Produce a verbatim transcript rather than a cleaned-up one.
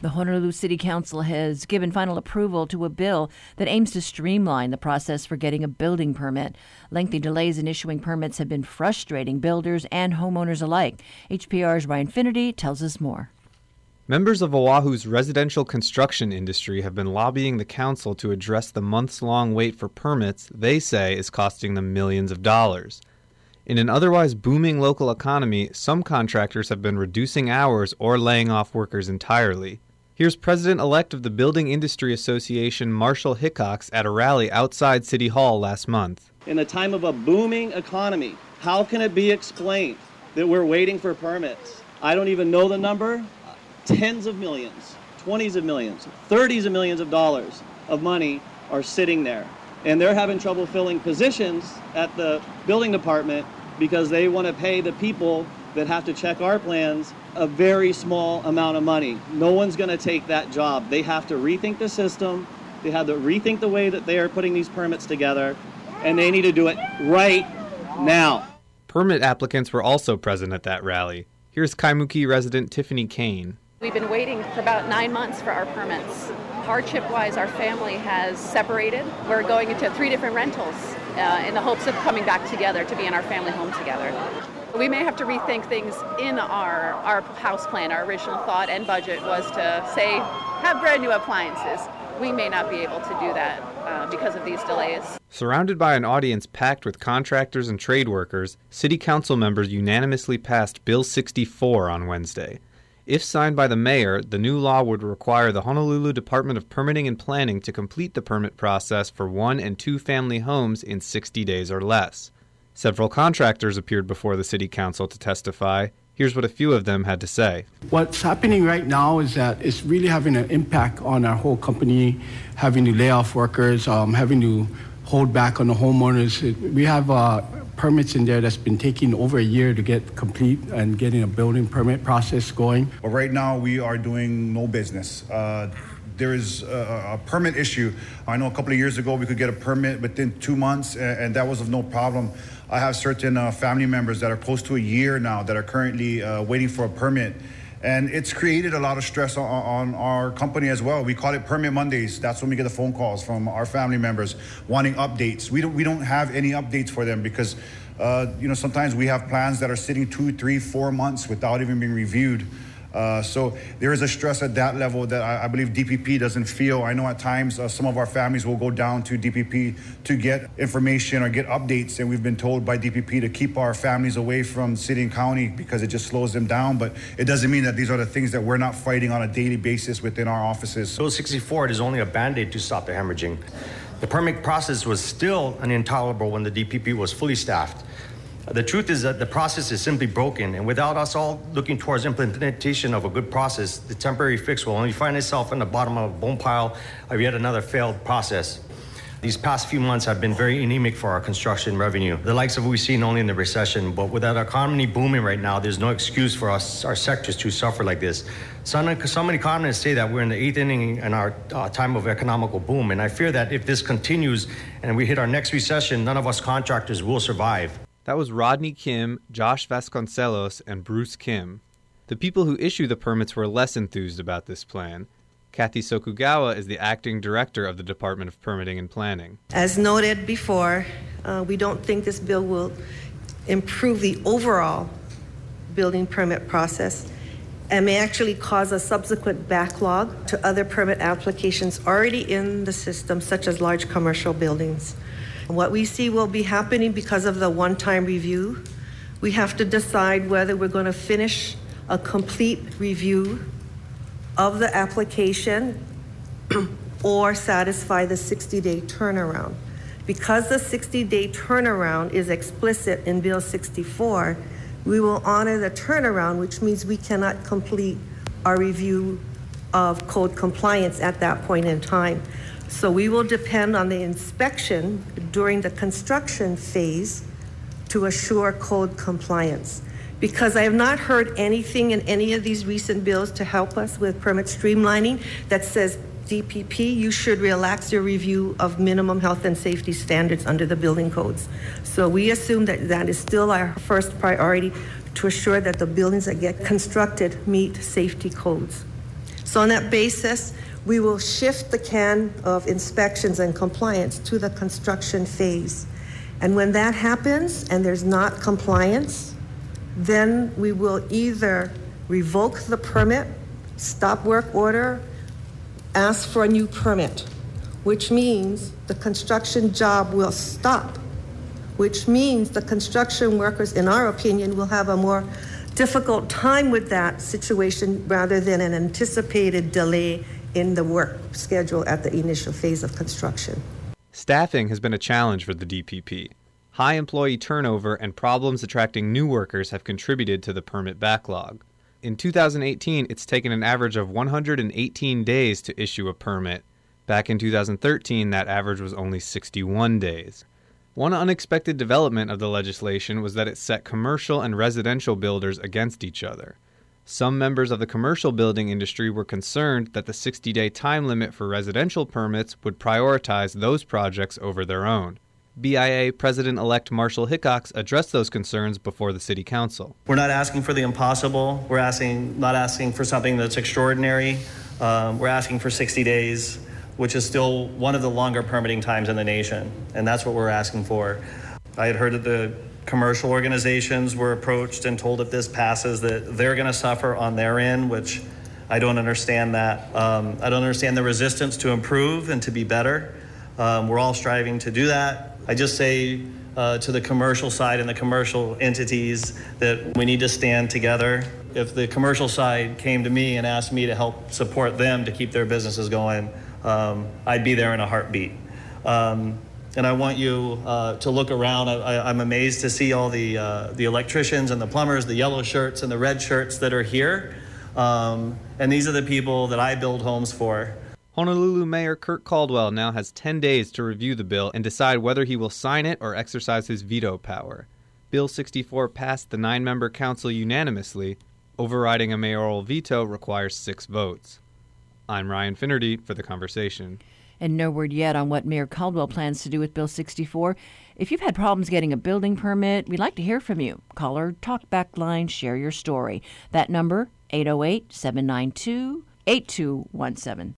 The Honolulu City Council has given final approval to a bill that aims to streamline the process for getting a building permit. Lengthy delays in issuing permits have been frustrating builders and homeowners alike. H P R's Ryan Finnerty tells us more. Members of Oahu's residential construction industry have been lobbying the council to address the months-long wait for permits they say is costing them millions of dollars. In an otherwise booming local economy, some contractors have been reducing hours or laying off workers entirely. Here's President-elect of the Building Industry Association, Marshall Hickox, at a rally outside City Hall last month. In the time of a booming economy, how can it be explained that we're waiting for permits? I don't even know the number. Tens of millions, twenties of millions, thirties of millions of dollars of money are sitting there. And they're having trouble filling positions at the building department because they want to pay the people that have to check our plans a very small amount of money. No one's going to take that job. They have to rethink the system. They have to rethink the way that they are putting these permits together, and they need to do it right now. Permit applicants were also present at that rally. Here's Kaimuki resident Tiffany Kane. We've been waiting for about nine months for our permits. Hardship-wise, our family has separated. We're going into three different rentals uh, in the hopes of coming back together to be in our family home together. We may have to rethink things in our, our house plan. Our original thought and budget was to say, have brand new appliances. We may not be able to do that uh, because of these delays. Surrounded by an audience packed with contractors and trade workers, City Council members unanimously passed Bill sixty-four on Wednesday. If signed by the mayor, the new law would require the Honolulu Department of Permitting and Planning to complete the permit process for one- and two-family homes in sixty days or less. Several contractors appeared before the City Council to testify. Here's what a few of them had to say. What's happening right now is that it's really having an impact on our whole company, having to lay off workers, um, having to hold back on the homeowners. We have uh, permits in there that's been taking over a year to get complete and getting a building permit process going. Well, right now we are doing no business. Uh, there is a, a permit issue. I know a couple of years ago we could get a permit within two months and, and that was of no problem. I have certain uh, family members that are close to a year now that are currently uh, waiting for a permit. And it's created a lot of stress on, on our company as well. We call it Permit Mondays. That's when we get the phone calls from our family members wanting updates. We don't we don't have any updates for them because uh, you know sometimes we have plans that are sitting two, three, four months without even being reviewed. Uh, so there is a stress at that level that I, I believe D P P doesn't feel. I know at times uh, some of our families will go down to D P P to get information or get updates, and we've been told by D P P to keep our families away from city and county because it just slows them down. But it doesn't mean that these are the things that we're not fighting on a daily basis within our offices. Bill sixty-four is only a band-aid to stop the hemorrhaging. The permit process was still unintolerable when the D P P was fully staffed. The truth is that the process is simply broken, and without us all looking towards implementation of a good process, the temporary fix will only find itself in the bottom of a bone pile of yet another failed process. These past few months have been very anemic for our construction revenue, the likes of we've seen only in the recession. But with our economy booming right now, there's no excuse for us, our sectors to suffer like this. Some, some economists say that we're in the eighth inning in our uh, time of economical boom, and I fear that if this continues and we hit our next recession, none of us contractors will survive. That was Rodney Kim, Josh Vasconcelos, and Bruce Kim. The people who issue the permits were less enthused about this plan. Kathy Sokugawa is the acting director of the Department of Permitting and Planning. As noted before, uh, we don't think this bill will improve the overall building permit process and may actually cause a subsequent backlog to other permit applications already in the system, such as large commercial buildings. What we see will be happening because of the one-time review. We have to decide whether we're going to finish a complete review of the application or satisfy the sixty-day turnaround. Because the sixty-day turnaround is explicit in Bill sixty-four, we will honor the turnaround, which means we cannot complete our review of code compliance at that point in time. So we will depend on the inspection during the construction phase to assure code compliance. Because I have not heard anything in any of these recent bills to help us with permit streamlining that says, D P P, you should relax your review of minimum health and safety standards under the building codes. So we assume that that is still our first priority, to assure that the buildings that get constructed meet safety codes. So on that basis, we will shift the can of inspections and compliance to the construction phase. And when that happens and there's not compliance, then we will either revoke the permit, stop work order, ask for a new permit, which means the construction job will stop, which means the construction workers, in our opinion, will have a more difficult time with that situation rather than an anticipated delay in the work schedule at the initial phase of construction. Staffing has been a challenge for the D P P. High employee turnover and problems attracting new workers have contributed to the permit backlog. In two thousand eighteen, it's taken an average of one hundred eighteen days to issue a permit. Back in two thousand thirteen, that average was only sixty-one days. One unexpected development of the legislation was that it set commercial and residential builders against each other. Some members of the commercial building industry were concerned that the sixty-day time limit for residential permits would prioritize those projects over their own. B I A President-elect Marshall Hickox addressed those concerns before the City Council. We're not asking for the impossible. We're asking, not asking for something that's extraordinary. Um, we're asking for sixty days, which is still one of the longer permitting times in the nation, and that's what we're asking for. I had heard that the commercial organizations were approached and told if this passes that they're going to suffer on their end, which I don't understand that. Um, I don't understand the resistance to improve and to be better. Um, we're all striving to do that. I just say uh, to the commercial side and the commercial entities that we need to stand together. If the commercial side came to me and asked me to help support them to keep their businesses going, um, I'd be there in a heartbeat. Um, and I want you uh, to look around. I, I, I'm amazed to see all the uh, the electricians and the plumbers, the yellow shirts and the red shirts that are here. Um, and these are the people that I build homes for. Honolulu Mayor Kirk Caldwell now has ten days to review the bill and decide whether he will sign it or exercise his veto power. Bill sixty-four passed the nine-member council unanimously. Overriding a mayoral veto requires six votes. I'm Ryan Finnerty for The Conversation. And no word yet on what Mayor Caldwell plans to do with Bill sixty-four. If you've had problems getting a building permit, we'd like to hear from you. Call our talkback line, share your story. That number, eight oh eight, seven nine two, eight two one seven.